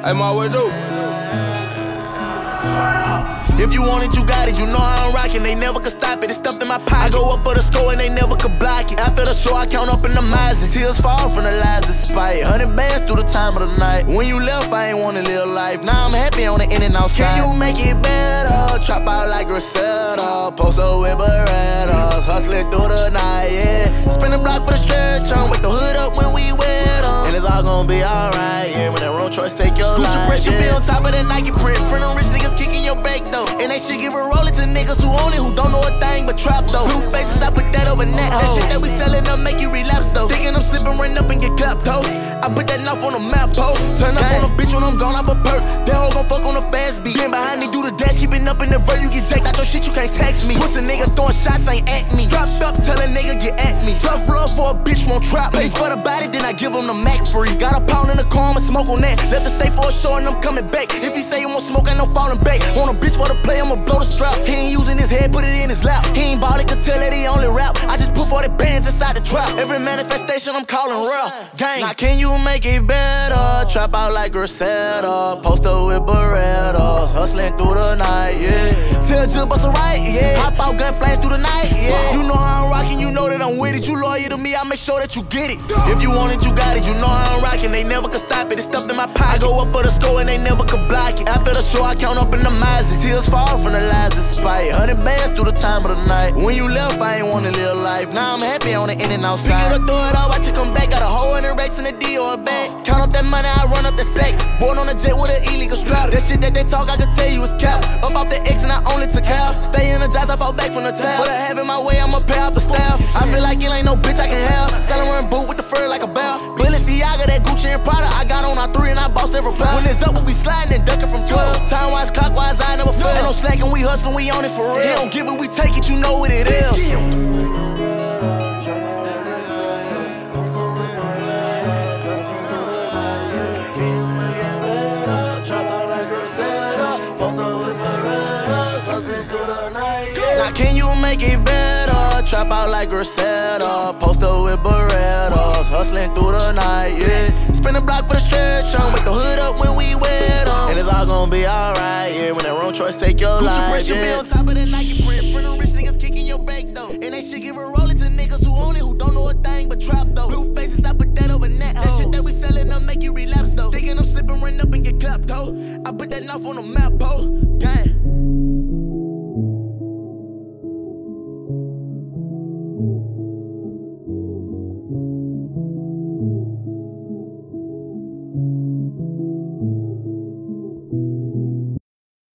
Hey, my way do. If you want it, you got it. You know how I'm rockin'. They never could stop it. It's stuffed in my pocket. I go up for the score and they never could block it. After the show, I count up in the miles. Tears fall from the lies despite 100 bands through the time of the night. When you left, I ain't wanna live life. Now I'm happy on the in and outside. Can you make it better? Trap out like Griselda. Post up with Berettas. Hustling through the night, yeah. Spin the block for the stretch on. Wake the hood up when we wet them. And it's all gonna be alright, yeah. When that wrong choice take your life, Gucci print, you be on top of that Nike print. Friend them rich niggas kicking your back though. And they shit give a rollin' to niggas who own it, who don't know a thing but trap though. Blue faces, I put that over net. That shit that we sellin' up make you relapse though. Thinking I'm slippin', run up and get clapped though. I put that knife on the map, ho. Turn up on a bitch when I'm gone off a perk. That hoe gon' fuck on the fast beat. Been behind me, do the dash, keepin' up in the vert. You get jacked out your shit, you can't text me. Pussy nigga throwin' shots, ain't at me. Dropped up, tell a nigga get at me. Tough love for a bitch, won't trap me. Pay for the body, then I give him the Mac free. Got a pound in the car, I'ma smoke on that. Left the state for a show and I'm coming back. If he say he won't smoke, ain't no falling back. Want a bitch for the play, I'ma blow the strap. He ain't using his head, put it in his lap. He ain't ballin', could tell that he only rap. I just put 40 bands inside the trap. Every manifestation I'm calling real. Gang. Now can you make it better? Trap out like Griselda. Post up with Berettas. Hustling through the night, yeah. Tell Jill bust a right, yeah. Hop out, gun flames through the night, yeah. You know how I'm rockin', you know that I'm with it. You loyal to me, I make sure that you get it. If you want it, you got it. You know how I'm rockin', they never could stop it. It's stuffed in my pocket. I go up for the score and they never could block it. After the show, I count up in the miles. Tears fall from the lies despite 100 bands through the time of the night. When you left, I ain't wanna live life. Now I'm happy on the in and outside. Pick it up, throw it out, watch it come back. Got a whole 100 racks in a D or a bag. Count up that money, I run up the sack. Born on a jet with an illegal strap. That shit that they talk, I can tell you is cap. Up off the X and I only took out. Stay energized, I fall back from the tab. For the having my way, I'ma pay off the staff. I feel like it ain't no bitch I can have. Selling run boot with the fur like a bell. Balenciaga, that Gucci and Prada. I got on our 3 and I boss every pair. When it's up, we'll be sliding and ducking from 12. Time wise, clockwise, I never fail. Ain't no slacking, we hustlin', we on it for real. He don't give it, we take it, you know what it is. Now can you make it better? Trap out like Griselda. Post up with Berettas. Hustling through the night, yeah. Spin the block for the stretch on. Wake the hood up when we wet them. And it's all gonna be alright, yeah. When that wrong choice take your life, print, yeah. You be on top of that Nike print. Friend them rich niggas kicking your back though. And they shit give a rollin' to niggas who own it, who don't know a thing but trap though. Blue faces, I put that over net. That shit that we sellin' up make you relapse though. Thinking I'm slippin', run up and get clapped though. I put that knife on the map, ho. Gang.